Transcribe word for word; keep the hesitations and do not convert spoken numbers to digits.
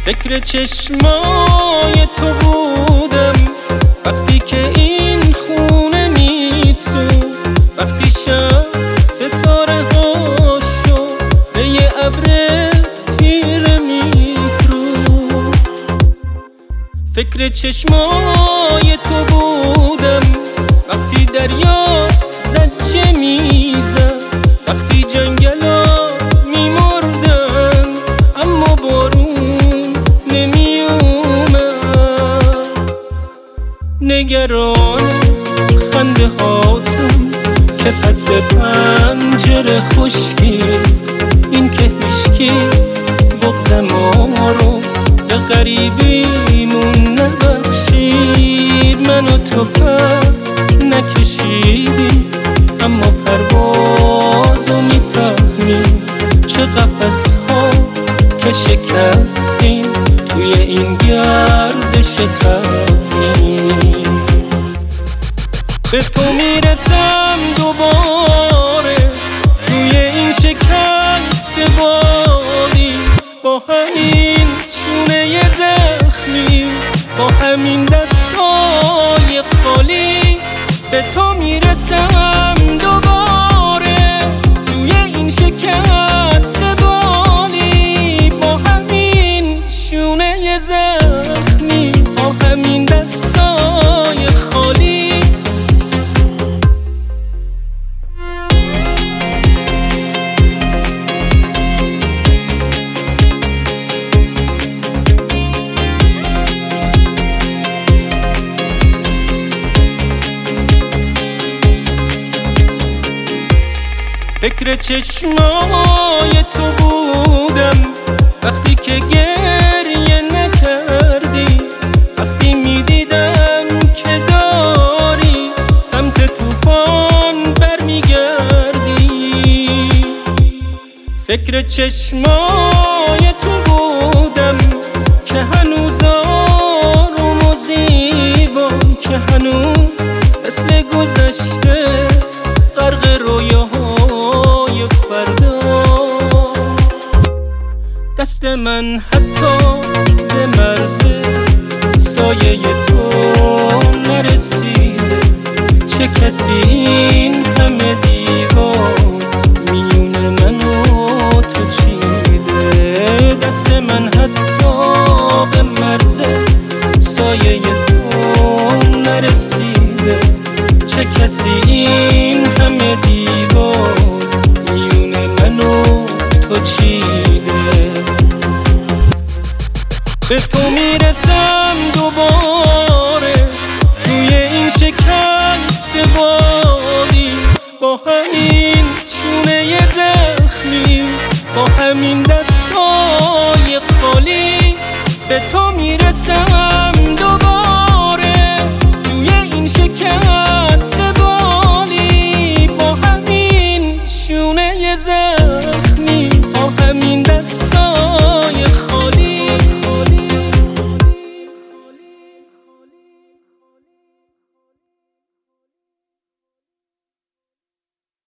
فکر چشمای تو بودم وقتی که این خونه میسون، وقتی شب ستاره هاشو به یه ابر تیره میفروخت. فکر چشمای تو بودم وقتی دریا زجه میزد، وقتی جنگلا میمردن اما بارون نمیومد. نگران خنده هاتون که پس پنجره خشکی، این که هیچکی بغض ما رو به غریبیمون نبخشید. من و تو پر نکشیدی اما پروازو میفهمیم، چه قفس ها که شکستیم توی این گردش تقدیم. به تو میرسم دوباره توی این شکست بادی، با همین شونه زخمی، با همین دستای خالی. به تو میرسم دوباره توی این شکست بادی، با همین شونه زخمی، با همین دستای خالی. فکر چشمای تو بودم وقتی که گریه نکردی، وقتی میدیدم که داری سمت طوفان برمیگردی. فکر چشمای تو بودم که هنوز آروم و زیبا، که هنوز مثل گذشته غرق رویاهای فردا. دست من حتی به مرز سایه تو نرسیده، چه کسی این همه دیوار میون من و تو چیده. دست من حتی به مرز سایه تو نرسیده، چه کسی این همه دیوار میون من و تو چیده. به تو میرسم دوباره توی این شکست بادی، با همین شونه زخمی، با همین دستای خالی. به تو میرسم دوباره توی این شکست بادی، با همین شونه زخمی.